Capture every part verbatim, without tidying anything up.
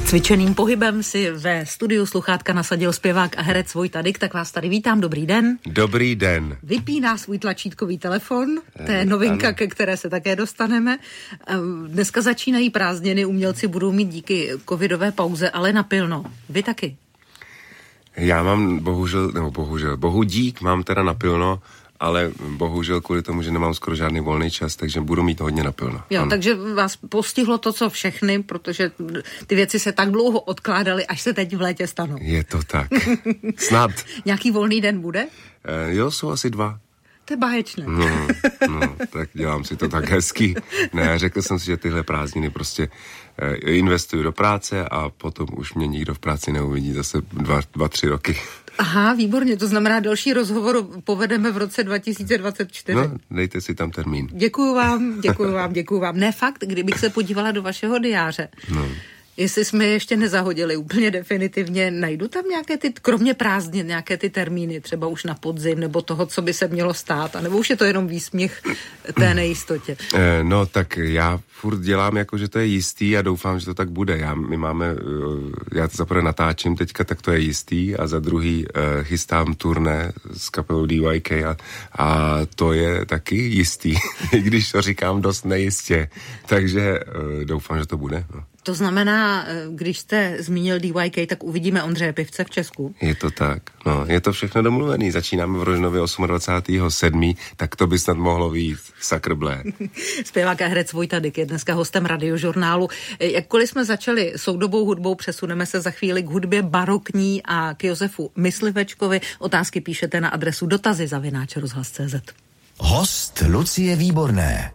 Cvičeným pohybem si ve studiu sluchátka nasadil zpěvák a herec Vojta Dyk, tak vás tady vítám, dobrý den. Dobrý den. Vypíná svůj tlačítkový telefon, to je novinka, ano, ke které se také dostaneme. Dneska začínají prázdniny, umělci budou mít díky covidové pauze, ale napilno. Vy taky? Já mám bohužel, nebo bohužel, bohu dík, mám teda napilno, ale bohužel kvůli tomu, že nemám skoro žádný volný čas, takže budu mít hodně napilno. Jo, ano. Takže vás postihlo to, co všechny, protože ty věci se tak dlouho odkládaly, až se teď v létě stanou. Je to tak. Snad. Nějaký volný den bude? E, jo, jsou asi dva. To je báječné. No, no, tak dělám si to tak hezky. Ne, řekl jsem si, že tyhle prázdniny prostě e, investuju do práce a potom už mě nikdo v práci neuvidí zase dva, dva tři roky. Aha, výborně, to znamená, další rozhovor povedeme v roce dva tisíce dvacet čtyři. No, dejte si tam termín. Děkuju vám, děkuju vám, děkuju vám. Ne, fakt, kdybych se podívala do vašeho diáře, no. Jestli jsme ještě nezahodili úplně definitivně, najdu tam nějaké ty, kromě prázdnin, nějaké ty termíny, třeba už na podzim, nebo toho, co by se mělo stát, anebo už je to jenom výsměch té nejistotě? Eh, no, tak já furt dělám jako, že to je jistý a doufám, že to tak bude. Já, my máme, já to zaprvé natáčím teďka, tak to je jistý a za druhý eh, chystám turné s kapelou D Y K a, a to je taky jistý, i když to říkám dost nejistě. Takže eh, doufám, že to bude, no. To znamená, když jste zmínil D Y K, tak uvidíme Ondřeje Pivce v Česku. Je to tak, no, je to všechno domluvený. Začínáme v Rožnově dvacátého osmého tak to by snad mohlo vyjít, sakrblé. Zpěvák a herec Vojta Dyk je dneska hostem Radiožurnálu. Jakkoliv jsme začali soudobou hudbou, přesuneme se za chvíli k hudbě barokní a k Josefu Myslivečkovi. Otázky píšete na adresu dotazy zavináč rozhlas tečka cé zet. Host Lucie Výborné.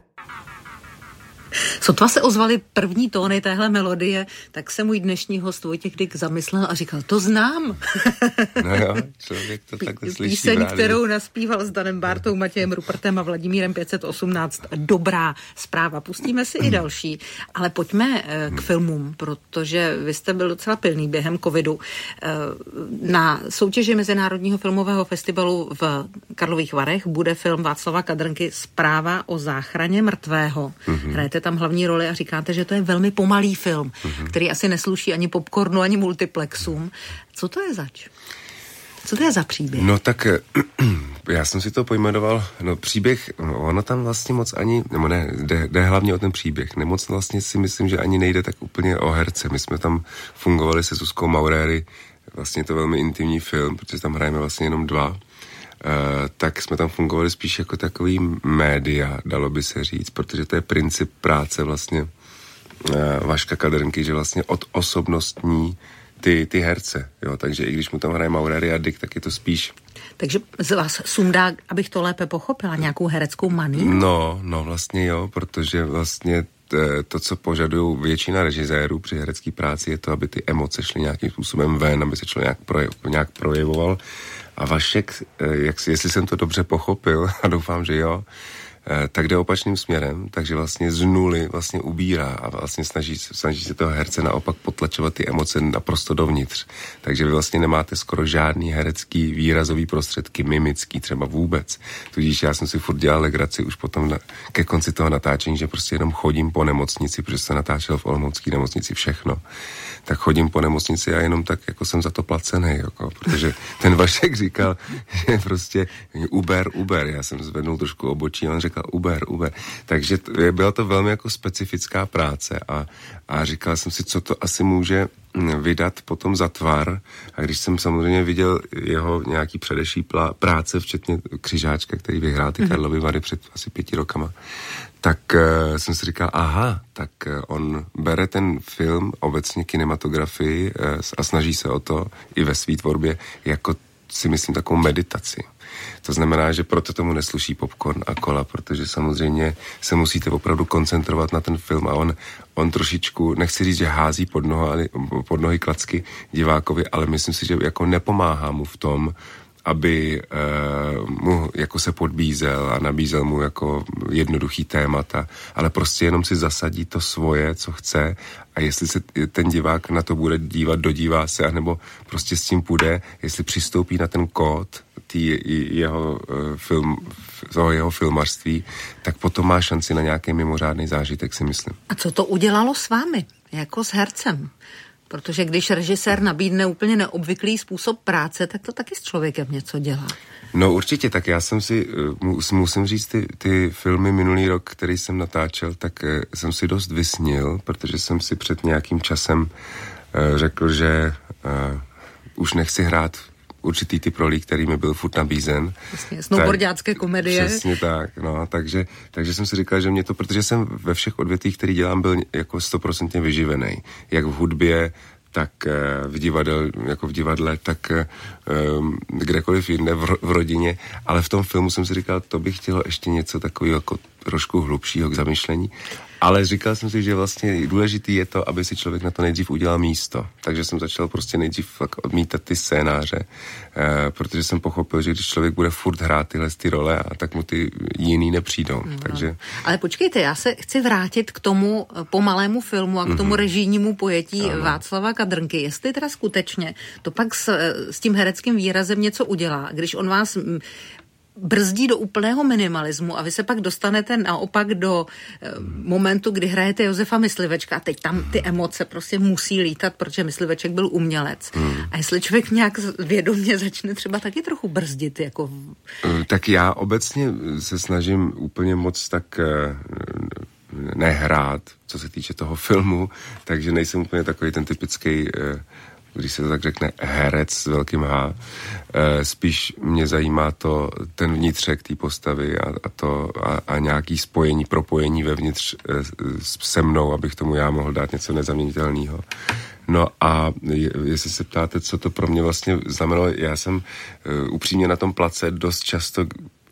Sotva se ozvaly první tóny téhle melodie, tak se můj dnešní host Vojtěch Dyk zamyslel a říkal, to znám. No jo, člověk to takhle slyší. Píseň, kterou naspíval s Danem Bártou, Matějem Rupertem a Vladimírem pět set osmnáct. Dobrá zpráva. Pustíme si i další. Ale pojďme k filmům, protože vy jste byl docela pilný během covidu. Na soutěži Mezinárodního filmového festivalu v Karlových Varech bude film Václava Kadrnky Zpráva o záchraně mrtvého. Mm-hmm. Hrajete tam hlavní roli a říkáte, že to je velmi pomalý film, mm-hmm. který asi nesluší ani popcornu, ani multiplexům. Co to je zač? Co to je za příběh? No tak já jsem si to pojmenoval, no příběh, no, ono tam vlastně moc ani, nebo ne, jde, jde hlavně o ten příběh. Nemoc vlastně si myslím, že ani nejde tak úplně o herce. My jsme tam fungovali se Zuzkou Mauréry, vlastně to velmi intimní film, protože tam hrajeme vlastně jenom dva. Uh, tak jsme tam fungovali spíš jako takový média, dalo by se říct, protože to je princip práce vlastně uh, Vaška Kadrnky, že vlastně odosobnostní ty, ty herce, jo, takže i když mu tam hraje Mauréry a Dyk, tak je to spíš... Takže z vás sundá, abych to lépe pochopila, nějakou hereckou maníru? No, no vlastně jo, protože vlastně to, co požadují většina režisérů při herecké práci, je to, aby ty emoce šly nějakým způsobem ven, aby se člověk nějak, projev, nějak projevoval. A Vašek, jak, jestli jsem to dobře pochopil, a doufám, že jo, tak jde opačným směrem, takže vlastně z nuly vlastně ubírá a vlastně snaží, snaží se toho herce naopak potlačovat ty emoce naprosto dovnitř. Takže vy vlastně nemáte skoro žádný herecký výrazový prostředky, mimický třeba vůbec. Tudíž já jsem si furt dělal legraci už potom na, ke konci toho natáčení, že prostě jenom chodím po nemocnici, protože se natáčel v olomoucké nemocnici všechno. Tak chodím po nemocnici a jenom tak, jako jsem za to placený, jako, protože ten Vašek říkal, že prostě Uber, Uber, já jsem zvednul trošku obočí a on říkal Uber, Uber, takže t- byla to velmi jako specifická práce a, a říkal jsem si, co to asi může vydat potom za tvar a když jsem samozřejmě viděl jeho nějaký předešlý plá- práce, včetně Křižáčka, který vyhrál ty Karlovy Vary před asi pěti rokama, tak uh, jsem si říkal, aha, tak uh, on bere ten film, obecně kinematografii uh, a snaží se o to i ve své tvorbě, jako si myslím takovou meditaci. To znamená, že proto tomu nesluší popcorn a kola, protože samozřejmě se musíte opravdu koncentrovat na ten film a on, on trošičku, nechci říct, že hází pod, noho, pod nohy klacky divákovi, ale myslím si, že jako nepomáhá mu v tom, aby uh, mu jako se podbízel a nabízel mu jako jednoduchý témata, ale prostě jenom si zasadí to svoje, co chce a jestli se ten divák na to bude dívat, dodívá se, anebo prostě s tím půjde, jestli přistoupí na ten kód tý, jeho, uh, film, toho jeho filmařství, tak potom má šanci na nějaký mimořádný zážitek, si myslím. A co to udělalo s vámi, jako s hercem? Protože když režisér nabídne úplně neobvyklý způsob práce, tak to taky s člověkem něco dělá. No určitě, tak já jsem si, musím říct, ty, ty filmy minulý rok, který jsem natáčel, tak jsem si dost vysnil, protože jsem si před nějakým časem řekl, že uh, už nechci hrát určitý typ rolí, který mi byl furt nabízen. Vlastně, snowboardiácké komedie. Přesně tak, no, takže, takže jsem si říkal, že mě to, protože jsem ve všech odvětvích, který dělám, byl jako stoprocentně vyživený. Jak v hudbě, tak v divadle, jako v divadle, tak um, kdekoliv jinde v, v rodině, ale v tom filmu jsem si říkal, to bych chtělo ještě něco takového jako trošku hlubšího k zamyšlení. Ale říkal jsem si, že vlastně důležitý je to, aby si člověk na to nejdřív udělal místo. Takže jsem začal prostě nejdřív odmítat ty scénáře, eh, protože jsem pochopil, že když člověk bude furt hrát tyhle ty role, a tak mu ty jiný nepřijdou. No. Takže... Ale počkejte, já se chci vrátit k tomu pomalému filmu a k tomu mm-hmm. režijnímu pojetí ano. Václava Kadrnky. Jestli teda skutečně to pak s, s tím hereckým výrazem něco udělá, když on vás brzdí do úplného minimalismu a vy se pak dostanete naopak do e, momentu, kdy hrajete Josefa Myslivečka a teď tam ty emoce prostě musí lítat, protože Mysliveček byl umělec. Hmm. A jestli člověk nějak vědomě začne třeba taky trochu brzdit, jako... Tak já obecně se snažím úplně moc tak e, nehrát, co se týče toho filmu, takže nejsem úplně takový ten typický e, když se to tak řekne, herec s velkým H. E, spíš mě zajímá to, ten vnitřek té postavy a, a to a, a nějaký spojení, propojení vevnitř e, se mnou, abych tomu já mohl dát něco nezaměnitelného. No a je, jestli se ptáte, co to pro mě vlastně znamenalo, já jsem e, upřímně na tom place dost často e,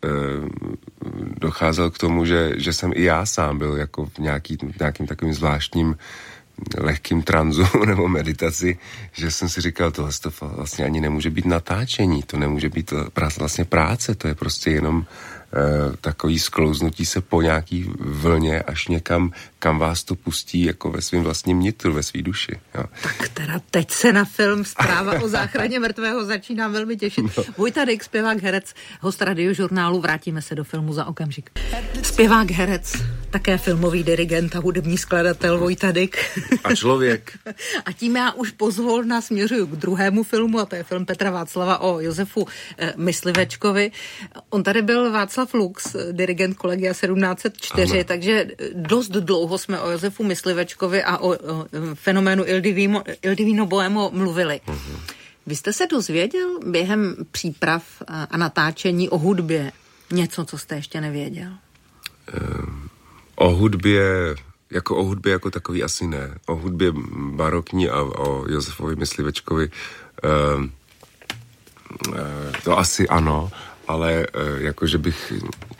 docházel k tomu, že, že jsem i já sám byl jako v nějaký, nějakým takovým zvláštním lehkým tranzu nebo meditaci, že jsem si říkal, tohle to vlastně ani nemůže být natáčení, to nemůže být vlastně práce, to je prostě jenom e, takový sklouznutí se po nějaký vlně až někam, kam vás to pustí jako ve svým vlastním nitru, ve svý duši. Jo. Tak teda teď se na film Zpráva o záchraně mrtvého začíná velmi těšit. No. Vojta Dyk, zpěvák, herec, host Radiožurnálu, vrátíme se do filmu za okamžik. Zpěvák, herec, také filmový dirigent a hudební skladatel Vojta Dyk. A člověk. A tím já už pozvolna směřuju k druhému filmu, a to je film Petra Václava o Josefu e, Myslivečkovi. On tady byl Václav Lux, dirigent Kolegia sedmnáct set čtyři, ano. Takže dost dlouho jsme o Josefu Myslivečkovi a o, o fenoménu Il Divino, Il Divino Bohemo mluvili. Uh-huh. Vy jste se dozvěděl během příprav a natáčení o hudbě něco, co jste ještě nevěděl? Um, o hudbě... Jako o hudbě jako takový asi ne. O hudbě barokní a o Josefovi Myslivečkovi uh, uh, to asi ano, ale uh, jako, že bych...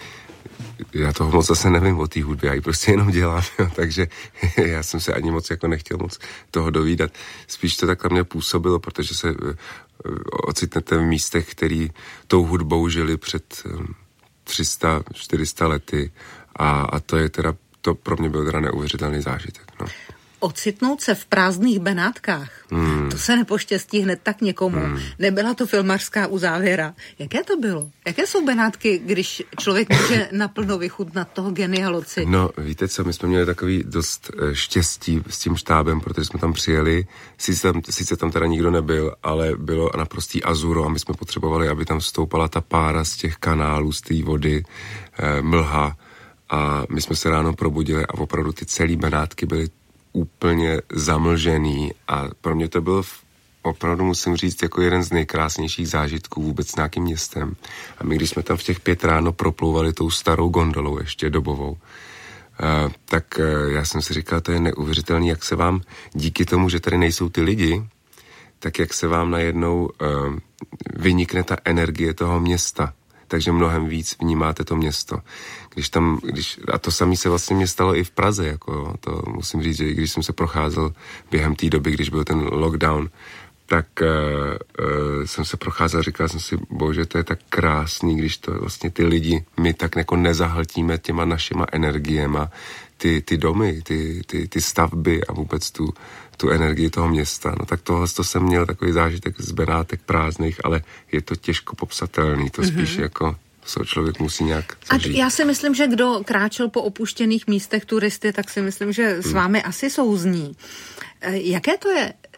Já toho moc zase nevím o té hudbě, já ji prostě jenom dělám, jo, takže já jsem se ani moc jako nechtěl moc toho dovídat. Spíš to tak na mě působilo, protože se uh, ocitnete v místech, který tou hudbou žili před um, tři sta čtyři sta lety a, a to je teda to pro mě byl teda neuvěřitelný zážitek. No. Ocitnout se v prázdných Benátkách, hmm. to se nepoštěstí hned tak někomu. Hmm. Nebyla to filmařská uzávěra. Jaké to bylo? Jaké jsou Benátky, když člověk může naplno vychutnat toho genia Loci? No, víte co, my jsme měli takový dost štěstí s tím štábem, protože jsme tam přijeli. Sice tam, sice tam teda nikdo nebyl, ale bylo naprostý azuro a my jsme potřebovali, aby tam vstoupala ta pára z těch kanálů, z té vody, eh, mlha. A my jsme se ráno probudili a opravdu ty celý Benátky byly úplně zamlžený a pro mě to byl opravdu, musím říct, jako jeden z nejkrásnějších zážitků vůbec s nějakým městem. A my, když jsme tam v těch pět ráno proplouvali tou starou gondolou ještě dobovou, uh, tak uh, já jsem si říkal, to je neuvěřitelný, jak se vám, díky tomu, že tady nejsou ty lidi, tak jak se vám najednou uh, vynikne ta energie toho města. Takže mnohem víc vnímáte to město. Když tam, když, a to samé se vlastně mě stalo i v Praze, jako jo, to musím říct, že když jsem se procházel během té doby, když byl ten lockdown, tak uh, uh, jsem se procházel, říkal jsem si, bože, to je tak krásný, když to vlastně ty lidi, my tak jako nezahltíme těma našima energiema, ty, ty domy, ty, ty, ty stavby a vůbec tu, tu energii toho města. No tak tohle to jsem měl takový zážitek z Benátek prázdných, ale je to těžko popsatelný, to spíš mm-hmm. jako co člověk musí nějak zažít. A já si myslím, že kdo kráčel po opuštěných místech turisty, tak si myslím, že s vámi hmm. asi souzní. Jaké to je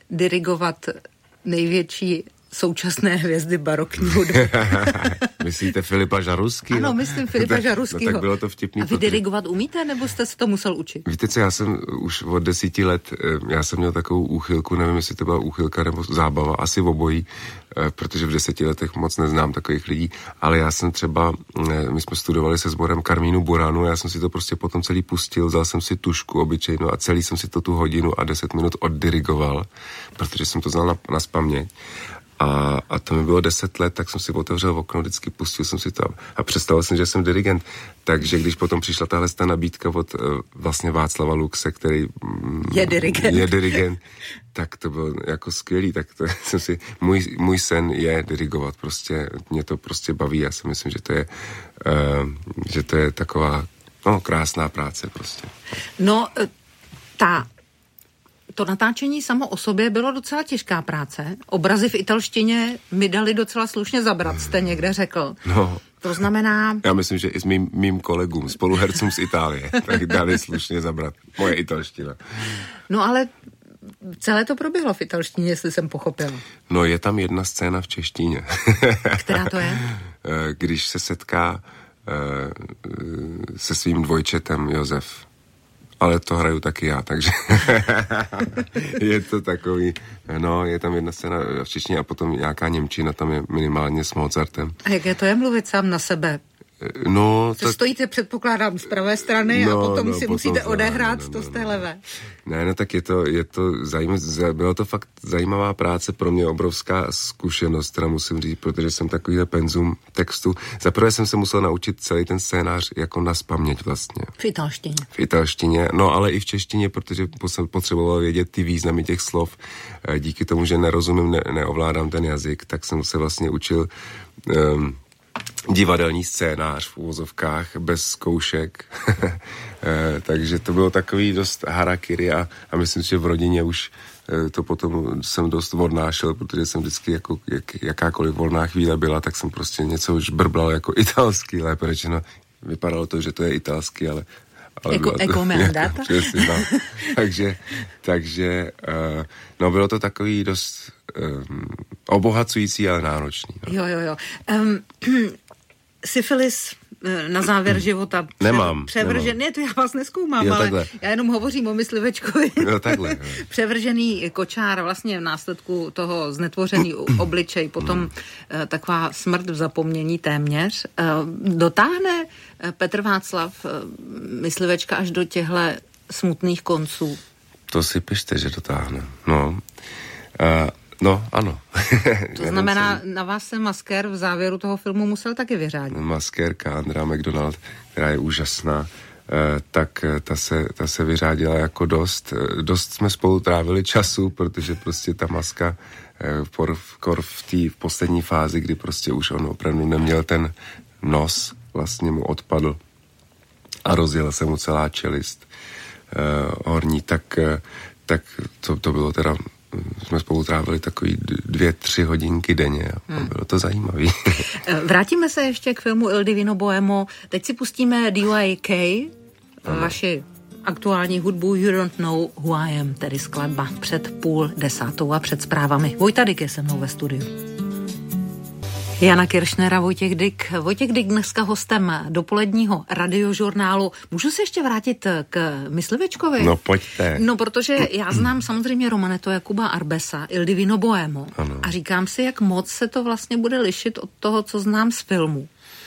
dirigovat největší současné hvězdy barokní hudby. Myslíte Filipa Žaruskyho? Ano, myslím Filipa Žaruskyho. No tak bylo to vtipný. A vy dirigovat umíte, nebo jste se to musel učit? Víte co, já jsem už od desíti let, já jsem měl takovou úchylku, nevím, jestli to byla úchylka nebo zábava, asi obojí, protože v deseti letech moc neznám takových lidí, ale já jsem třeba, my jsme studovali se sborem Karmínu Buranu, já jsem si to prostě potom celý pustil, vzal jsem si tušku obyčejnou a celý jsem si to tu hodinu a deset minut oddirigoval, protože jsem to znal na, na spaměť. A, a to mi bylo deset let, tak jsem si otevřel okno, vždycky pustil jsem si to a představil jsem, že jsem dirigent. Takže když potom přišla tahle ta nabídka od uh, vlastně Václava Luxe, který mm, je dirigent. je dirigent, tak to bylo jako skvělý. Tak to jsem si, můj, můj sen je dirigovat, prostě mě to prostě baví. Já si myslím, že to je, uh, že to je taková no, krásná práce prostě. No, ta To natáčení samo o sobě bylo docela těžká práce. Obrazy v italštině mi dali docela slušně zabrat, jste někde řekl. No. To znamená... Já myslím, že i s mým, mým kolegům, spoluhercům z Itálie, tak dali slušně zabrat. Moje italština. No ale celé to proběhlo v italštině, jestli jsem pochopila. No je tam jedna scéna v češtině. Která to je? Když se setká se svým dvojčetem Josef. Ale to hraju taky já, takže je to takový, no, je tam jedna scéna v češtině a potom nějaká němčina, tam je minimálně s Mozartem. A jaké to je mluvit sám na sebe? No, to... Stojíte, předpokládám, z pravé strany no, a potom no, si potom musíte to, odehrát no, no, to z té levé. Ne, no tak je to, je to zajímavé, bylo to fakt zajímavá práce, pro mě obrovská zkušenost, teda musím říct, protože jsem takovýhle penzum textu. Zaprvé jsem se musel naučit celý ten scénář jako naspaměť vlastně. V italštině. V italštině, no ale i v češtině, protože potřeboval vědět ty významy těch slov. Díky tomu, že nerozumím, ne, neovládám ten jazyk, tak jsem se vlastně učil um, divadelní scénář v uvozovkách, bez zkoušek. e, takže to bylo takový dost harakiri a, a myslím, že v rodině už e, to potom jsem dost odnášel, protože jsem vždycky, jako, jak, jakákoliv volná chvíle byla, tak jsem prostě něco už brblal jako italský, lépe řečeno. Vypadalo to, že to je italský, ale ale jako jako mandata? Přesně, no. takže, takže uh, no bylo to takový dost um, obohacující, ale náročný. No. Jo, jo, jo. Um, syfilis na závěr života. Pře- nemám. Převržený, ne, to já vás nezkoumám, jo, ale takhle. Já jenom hovořím o myslivečkovi. Jo, takhle. Převržený kočár vlastně v následku toho znetvořený obličej, potom hmm. taková smrt v zapomnění téměř. Dotáhne Petr Václav myslivečka až do těchto smutných konců? To si pište, že dotáhne. No, uh, no ano. To znamená, na vás se maskér v závěru toho filmu musel taky vyřádit. Maskérka Andrea McDonald, která je úžasná, tak ta se, ta se vyřádila jako dost. Dost jsme spolu trávili času, protože prostě ta maska kor v té v poslední fázi, kdy prostě už on opravdu neměl ten nos, vlastně mu odpadl a rozjela se mu celá čelist horní, tak, tak to, to bylo teda jsme spolu trávili takový dvě, tři hodinky denně a hmm. bylo to zajímavý. Vrátíme se ještě k filmu Il Divino Boemo. Teď si pustíme D Y K, ano. Vaši aktuální hudbu You Don't Know Who I Am, tedy skladba před půl desátou a před zprávami. Vojta Dyk je se mnou ve studiu. Jana Kiršner a Vojtěch Dyk. Vojtěch Dyk dneska hostem dopoledního radiožurnálu. Můžu se ještě vrátit k myslivečkovi? No pojďte. No, protože já znám samozřejmě romaneto Jakuba Arbesa, Il Divino Boemo. Ano. A říkám si, jak moc se to vlastně bude lišit od toho, co znám z filmu.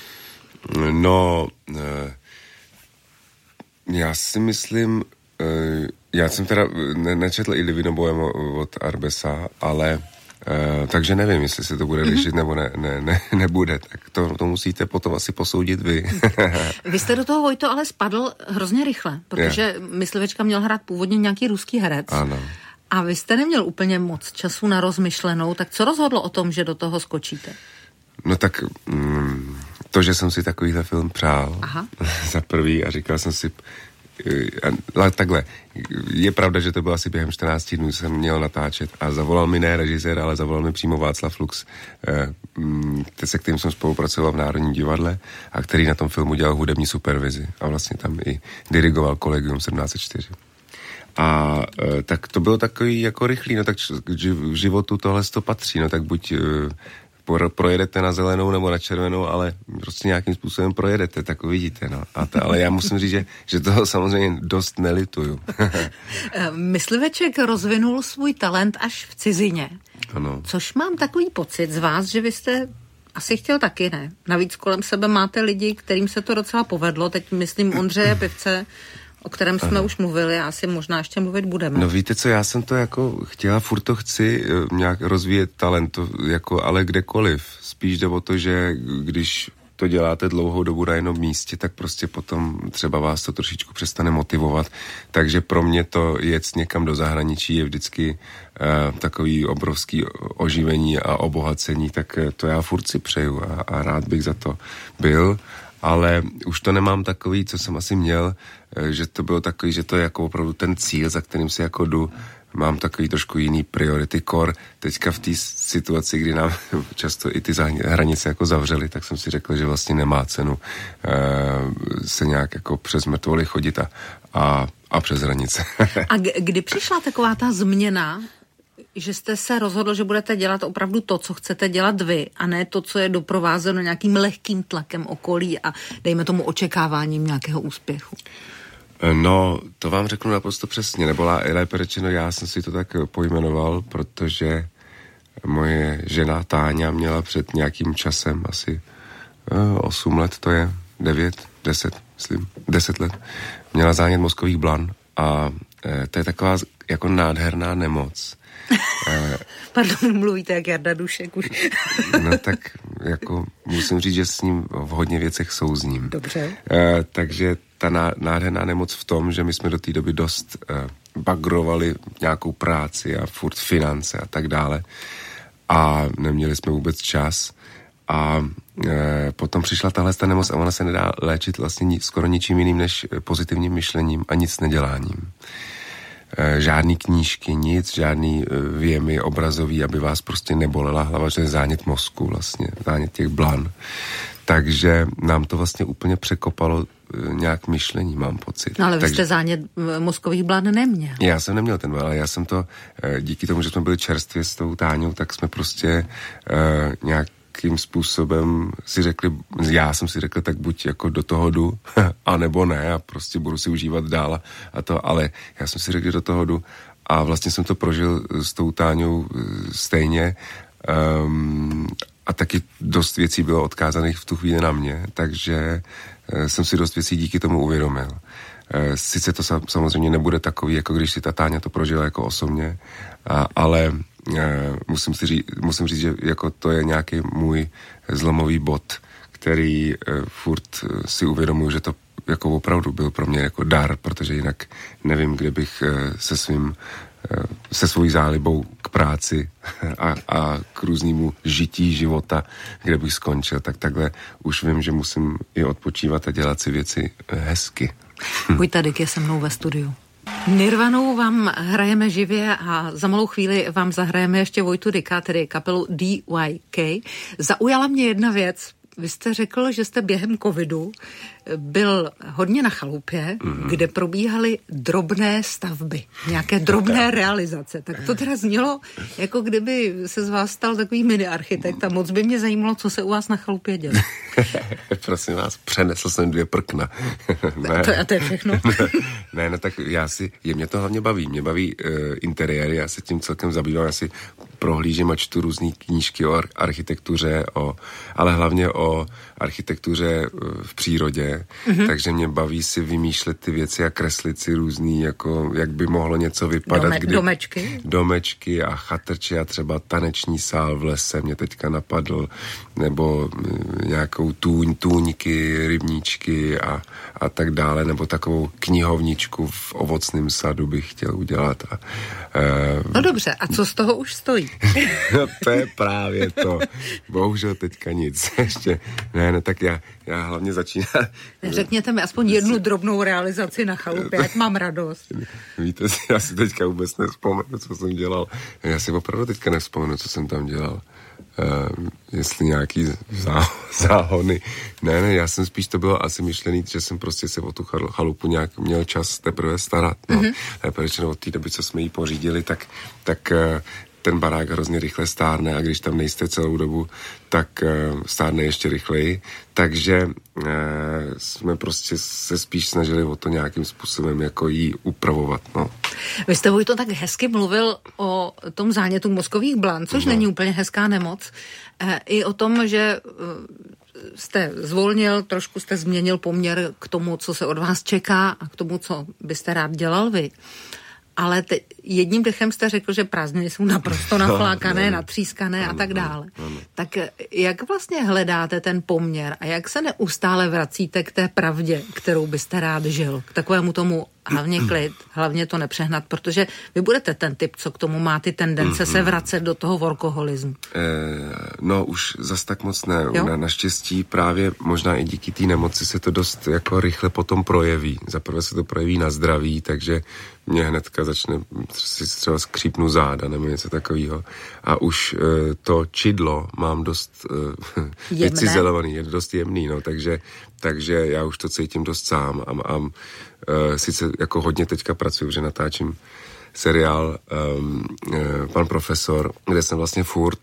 No, já si myslím, já jsem teda nečetl Il Divino Boemo od Arbesa, ale Uh, takže nevím, jestli se to bude lišit mm-hmm. nebo ne, ne, ne, nebude, tak to, to musíte potom asi posoudit vy. Vy jste do toho, Vojto, ale spadl hrozně rychle, protože je. Myslivečka měl hrát původně nějaký ruský herec. Ano. A vy jste neměl úplně moc času na rozmyšlenou, tak co rozhodlo o tom, že do toho skočíte? No tak mm, to, že jsem si takovýhle film přál za prvý a říkal jsem si, ale takhle, je pravda, že to bylo asi během čtrnácti dnů, jsem měl natáčet a zavolal mi ne režisér, ale zavolal mi přímo Václav Lux, eh, se kterým jsem spolupracoval v Národním divadle a který na tom filmu dělal hudební supervizi a vlastně tam i dirigoval Collegium sedmnáct set čtyři. A e, tak to bylo takový jako rychlý, no tak v životu tohle to patří, no tak buď e, projedete na zelenou nebo na červenou, ale prostě nějakým způsobem projedete, tak uvidíte, no. A ta, ale já musím říct, že, že toho samozřejmě dost nelituju. Mysliveček rozvinul svůj talent až v cizině. Ano. Což mám takový pocit z vás, že vy jste asi chtěl taky, ne? Navíc kolem sebe máte lidi, kterým se to docela povedlo. Teď myslím Ondřeje Pivce, o kterém jsme ano. už mluvili a asi možná ještě mluvit budeme. No víte co, já jsem to jako chtěla, furt to chci nějak rozvíjet talent, to jako ale kdekoliv. Spíš jde o to, že když to děláte dlouhou dobu na jednom místě, tak prostě potom třeba vás to trošičku přestane motivovat. Takže pro mě to jet někam do zahraničí je vždycky uh, takový obrovský oživení a obohacení, tak to já furt si přeju a, a rád bych za to byl. Ale už to nemám takový, co jsem asi měl, že to bylo takový, že to je jako opravdu ten cíl, za kterým si jako jdu. Mám takový trošku jiný priority core. Teďka v té situaci, kdy nám často i ty hranice jako zavřely, tak jsem si řekl, že vlastně nemá cenu e, se nějak jako přes mrtvoly chodit a, a, a přes hranice. A kdy přišla taková ta změna, že jste se rozhodl, že budete dělat opravdu to, co chcete dělat vy, a ne to, co je doprovázeno nějakým lehkým tlakem okolí a dejme tomu očekáváním nějakého úspěchu? No, to vám řeknu naprosto přesně, nebo lépe řečeno, já jsem si to tak pojmenoval, protože moje žena Táňa měla před nějakým časem, asi osm let to je, devět, deset, myslím, deset let, měla zánět mozkových blan a to je taková jako nádherná nemoc. Pardon, mluvíte jak Jarda Dušek už. No tak jako musím říct, že s ním v hodně věcech souzním. Dobře. E, takže ta nádherná nemoc v tom, že my jsme do té doby dost e, bagrovali nějakou práci a furt finance a tak dále a neměli jsme vůbec čas a e, potom přišla tahle ta nemoc a ona se nedá léčit vlastně ni, skoro ničím jiným než pozitivním myšlením a nic neděláním. Žádný knížky, nic, žádný věmy obrazový, aby vás prostě nebolela hlava, že je zánět mozku vlastně, zánět těch blan. Takže nám to vlastně úplně překopalo nějak myšlení, mám pocit. No ale vy Takže jste zánět mozkových blan neměl. Já jsem neměl ten, ale já jsem to, díky tomu, že jsme byli čerstvě s tou Táňou, tak jsme prostě uh, nějak jakým způsobem si řekli, já jsem si řekl, tak buď jako do toho jdu, a nebo ne, a prostě budu si užívat dál a to, ale já jsem si řekl, že do toho jdu a vlastně jsem to prožil s tou Táňou stejně um, a taky dost věcí bylo odkázaných v tu chvíli na mě, takže uh, jsem si dost věcí díky tomu uvědomil. Uh, sice to samozřejmě nebude takový, jako když si ta Táňa to prožila jako osobně, a, ale Uh, musím, si říct, musím říct, že jako to je nějaký můj zlomový bod, který uh, furt uh, si uvědomuji, že to jako opravdu byl pro mě jako dar, protože jinak nevím, kde bych uh, se svým uh, se svojí zálibou k práci a, a k různému žití života, kde bych skončil, tak takhle už vím, že musím i odpočívat a dělat si věci uh, hezky. Vojta Dyk je se mnou ve studiu. Nirvanou vám hrajeme živě a za malou chvíli vám zahrajeme ještě Vojtu Dyka, tedy kapelu D Y K. Zaujala mě jedna věc. Vy jste řekl, že jste během covidu byl hodně na chalupě, mm-hmm. kde probíhaly drobné stavby, nějaké drobné realizace. Tak to teda znělo, jako kdyby se z vás stal takový mini architekt a moc by mě zajímalo, co se u vás na chalupě dělo. Prosím vás, přenesl jsem dvě prkna. Ne. To, a to je všechno? ne, no tak já si, je, mě to hlavně baví, mě baví uh, interiéry, já se tím celkem zabývám, já si prohlížím a čtu různý knížky o ar- architektuře, o, ale hlavně o architektuře uh, v přírodě, mm-hmm. takže mě baví si vymýšlet ty věci a kreslit si různý, jako jak by mohlo něco vypadat. Dome, kdy, domečky? Domečky a chatrči a třeba taneční sál v lese mě teďka napadl, nebo uh, nějakou tůň, tůňky, rybníčky a, a tak dále, nebo takovou knihovničku v ovocném sadu bych chtěl udělat. A, uh, no dobře, a co z toho už stojí? No to je právě to. Bohužel teďka nic. Ještě, ne, ne, tak já, já hlavně začínám. Řekněte mi aspoň jednu drobnou realizaci na chalupě, ať mám radost. Víte, já si teďka vůbec nevzpomenu, co jsem dělal. Já si opravdu teďka nevzpomenu, co jsem tam dělal. Uh, jestli nějaký zá, záhony. Ne, ne, já jsem spíš to bylo asi myšlený, že jsem prostě se o tu chalupu nějak měl čas teprve starat. No. Mm-hmm. Protože od té doby, co jsme ji pořídili, tak, tak uh, ten barák hrozně rychle stárne a když tam nejste celou dobu, tak uh, stárne ještě rychleji. Takže uh, jsme prostě se spíš snažili o to nějakým způsobem jako jí upravovat. No. Vy jste, Vojto, tak hezky mluvil o tom zánětu mozkových blan, což no. není úplně hezká nemoc. E, I o tom, že jste zvolnil, trošku jste změnil poměr k tomu, co se od vás čeká a k tomu, co byste rád dělal vy. Ale te, jedním dechem jste řekl, že prázdniny jsou naprosto naflákané, natřískané a tak dále. Tak jak vlastně hledáte ten poměr a jak se neustále vracíte k té pravdě, kterou byste rád žil? K takovému tomu hlavně klid, hlavně to nepřehnat, protože vy budete ten typ, co k tomu má ty tendence se vracet do toho workoholismu. Eh, no už zas tak moc ne. Na, naštěstí právě možná i díky té nemoci se to dost jako rychle potom projeví. Zaprvé se to projeví na zdraví, takže mě hnedka začne si třeba skřípnu záda nebo něco takového. A už eh, to čidlo mám dost eh, vycizelovaný, je dost jemný, no, takže, takže já už to cítím dost sám a, a Uh, sice jako hodně teďka pracuju, že natáčím seriál um, uh, Pan profesor, kde jsem vlastně furt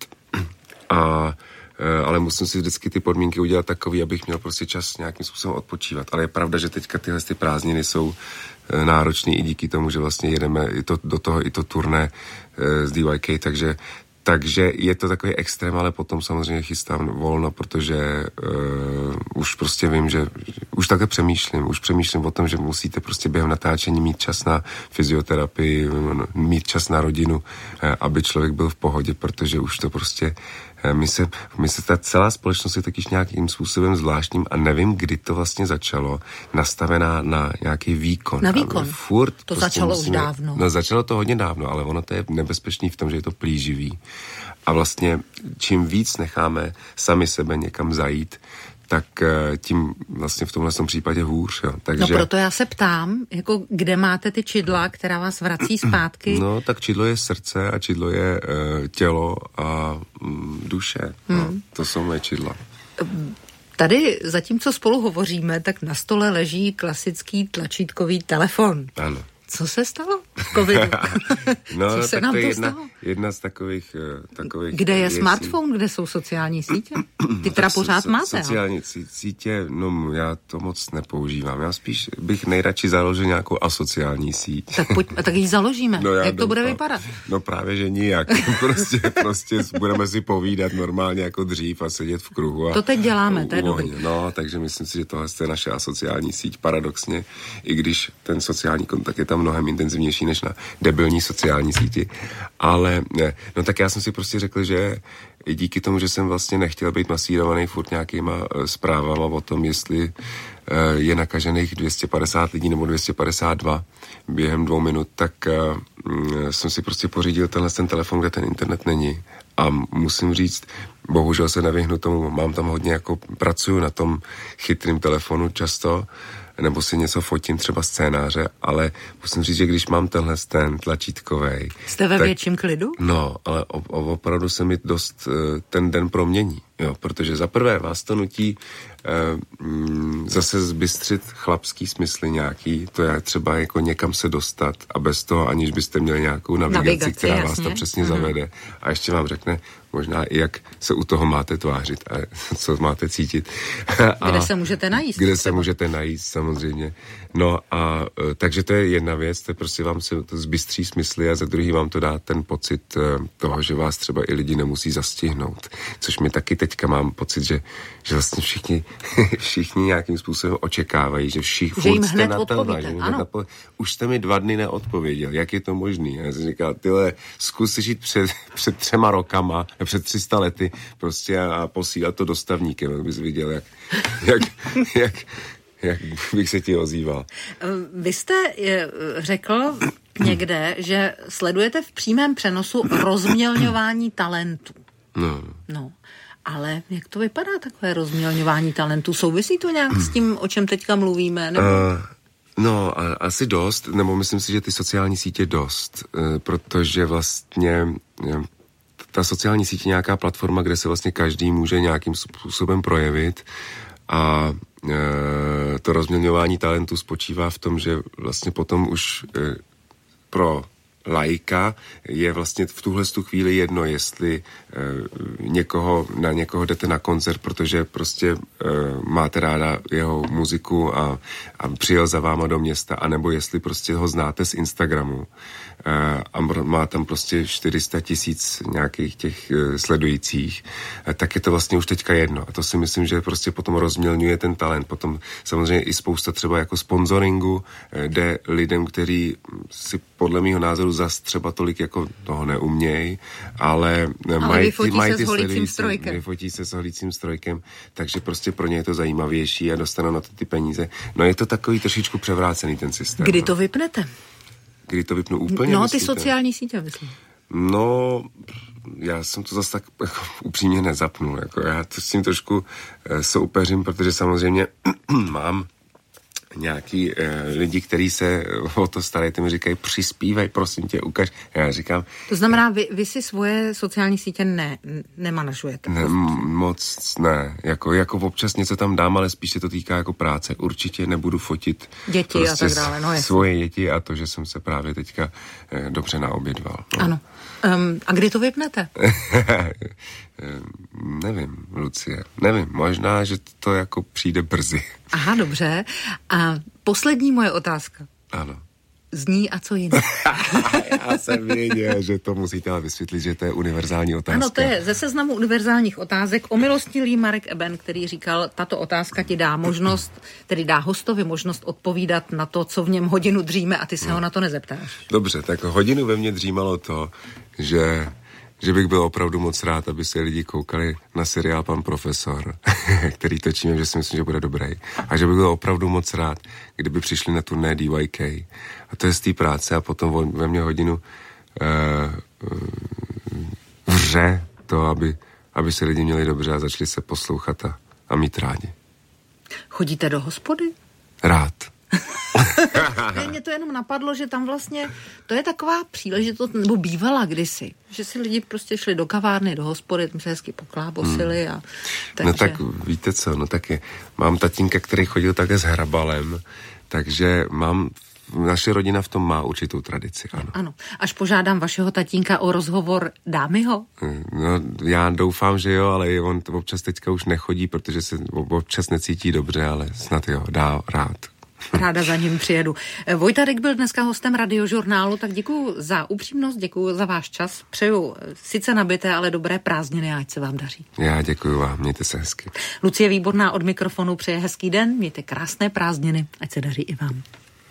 a uh, ale musím si vždycky ty podmínky udělat takový, abych měl prostě čas nějakým způsobem odpočívat. Ale je pravda, že teďka tyhle ty prázdniny jsou uh, náročný i díky tomu, že vlastně jedeme i to, do toho i to turné uh, z D Y K, takže Takže je to takový extrém, ale potom samozřejmě chystám volno, protože uh, už prostě vím, že už takhle přemýšlím. Už přemýšlím o tom, že musíte prostě během natáčení mít čas na fyzioterapii, mít čas na rodinu, uh, aby člověk byl v pohodě, protože už to prostě uh, my se, my se ta celá společnost je takyž nějakým způsobem zvláštním a nevím, kdy to vlastně začalo, nastavená na nějaký výkon. Na výkon? Furt to prostě začalo musíme, už dávno. No začalo to hodně dávno, ale ono to je nebezpečný v tom, že je to plíživý. A vlastně čím víc necháme sami sebe někam zajít, tak tím vlastně v tomhle případě hůř. Jo. Takže... No proto já se ptám, jako kde máte ty čidla, která vás vrací zpátky? No tak čidlo je srdce a čidlo je uh, tělo a um, duše. Hmm. No, to jsou moje čidla. Tady, zatímco spolu hovoříme, tak na stole leží klasický tlačítkový telefon. Ano. Co se stalo v covidu? No, Co se tak nám to je to jedna, stalo? jedna z takových... takových kde je věcí. Smartphone, kde jsou sociální sítě? Ty teda pořád so, máte, Sociální ale? sítě, no já to moc nepoužívám. Já spíš bych nejradši založil nějakou asociální síť. Tak, pojď, tak ji založíme. No, jak to doufám. bude vypadat? No právě, že nijak. prostě, prostě budeme si povídat normálně jako dřív a sedět v kruhu. A, to teď děláme, to je dobrý. No, takže myslím si, že tohle je naše asociální síť paradoxně, i když ten sociální kontakt je tam mnohem intenzivnější než na debilní sociální síti. Ale ne, no tak já jsem si prostě řekl, že i díky tomu, že jsem vlastně nechtěl být masírovaný furt nějakýma uh, zprávama o tom, jestli uh, je nakažených dvě stě padesát lidí nebo dvě stě padesát dva během dvou minut, tak uh, mm, jsem si prostě pořídil tenhle ten telefon, kde ten internet není. A musím říct, bohužel se nevyhnu tomu, mám tam hodně jako, pracuju na tom chytrým telefonu často, nebo si něco fotím, třeba scénáře, ale musím říct, že když mám tenhle ten tlačítkovej... Jste ve tak, větším klidu? No, ale o, o, opravdu se mi dost uh, ten den promění, jo, protože za prvé vás to nutí uh, mm, zase zbystřit chlapský smysly nějaký, to je třeba jako někam se dostat a bez toho, aniž byste měli nějakou navigaci, navigaci která jasně. vás tam přesně mm-hmm. zavede a ještě vám řekne možná i jak se u toho máte tvářit a co máte cítit. A kde se můžete najíst. Kde třeba. se můžete najíst, samozřejmě. No a takže to je jedna věc, to je prostě vám se to zbystří smysly a za druhý vám to dá ten pocit toho, že vás třeba i lidi nemusí zastihnout. Což mi taky teďka mám pocit, že, že vlastně všichni, všichni nějakým způsobem očekávají, že všichni že jim hned odpovíte, ano. Napo- už jste mi dva dny neodpověděl, jak je to možný? Já jsem říkal, tyhle, zkus si žít před, před třema rokama, před tři sta lety prostě a, a posílat to dostavníkem, abys viděl, jak, jak, jak, jak bych se ti ozýval. Vy jste řekl někde, že sledujete v přímém přenosu rozmělňování talentů. No. No. Ale jak to vypadá, takové rozmělňování talentů? Souvisí to nějak s tím, o čem teďka mluvíme? Nebo... Uh, no, a, asi dost, nebo myslím si, že ty sociální sítě dost, uh, protože vlastně uh, ta sociální síť je nějaká platforma, kde se vlastně každý může nějakým způsobem projevit a e, to rozmělňování talentu spočívá v tom, že vlastně potom už e, pro laika je vlastně v tuhle tu chvíli jedno, jestli e, někoho, na někoho jdete na koncert, protože prostě e, máte ráda jeho muziku a, a přijel za váma do města, anebo jestli prostě ho znáte z Instagramu e, a má tam prostě čtyři sta tisíc nějakých těch e, sledujících, e, tak je to vlastně už teďka jedno. A to si myslím, že prostě potom rozmělňuje ten talent. Potom samozřejmě i spousta třeba jako sponsoringu e, jde lidem, kteří si podle mýho názoru zas třeba tolik jako toho neumějí, ale, ale mají ty, mají ty sledující, vyfotí se s holícím strojkem, takže prostě pro ně je to zajímavější a dostanou na to ty peníze. No je to takový trošičku převrácený ten systém. Kdy no. to vypnete? Kdy to vypnu úplně? No, myslíte? ty sociální sítě, myslím. No, já jsem to zase tak jako upřímně nezapnul. Jako já to s tím trošku e, soupeřím, protože samozřejmě mám nějaký e, lidi, kteří se o to starají, ty mi říkají, přispívej, prosím tě, ukaž. Já říkám... To znamená, vy, vy si svoje sociální sítě ne, nemanažujete? Ne, moc ne. Jako, jako občas něco tam dám, ale spíš se to týká jako práce. Určitě nebudu fotit děti prostě a tak dále. No, svoje děti a to, že jsem se právě teďka e, dobře naobědval. No. Ano. Um, a kdy to vypnete? Nevím, Lucie. Nevím, možná, že to jako přijde brzy. Aha, dobře. A poslední moje otázka. Ano. Zní a co jiné? Já jsem věděl, že to musíte ale vysvětlit, že to je univerzální otázka. Ano, to je ze seznamu univerzálních otázek. Omilostilý Marek Eben, který říkal, tato otázka ti dá možnost, tedy dá hostovi možnost odpovídat na to, co v něm hodinu dříme a ty se no. ho na to nezeptáš. Dobře, tak hodinu ve mně dřímalo to, že... že bych byl opravdu moc rád, aby se lidi koukali na seriál Pan profesor, který točíme, že si myslím, že bude dobrý. A že bych byl opravdu moc rád, kdyby přišli na turné D Y K. A to je z té práce a potom ve mně hodinu uh, uh, vře to, aby, aby se lidi měli dobře a začali se poslouchat a, a mít rádi. Chodíte do hospody? Rád. Mě to jenom napadlo, že tam vlastně to je taková příležitost, nebo bývala kdysi, že si lidi prostě šli do kavárny, do hospody, tam se hezky poklábosili a takže... No tak víte co, no tak je, mám tatínka, který chodil také s hrabalem, takže mám, naše rodina v tom má určitou tradici, ano. Ano, až požádám vašeho tatínka o rozhovor, dáme ho? No, já doufám, že jo, ale on občas teďka už nechodí, protože se občas necítí dobře, ale snad jo, dá rád. Ráda za ním přijedu. Vojta Rik byl dneska hostem Radiožurnálu, tak děkuju za upřímnost, děkuju za váš čas. Přeju sice nabité, ale dobré prázdniny, ať se vám daří. Já děkuju vám, mějte se hezky. Lucie Výborná od mikrofonu přeje hezký den, mějte krásné prázdniny, ať se daří i vám.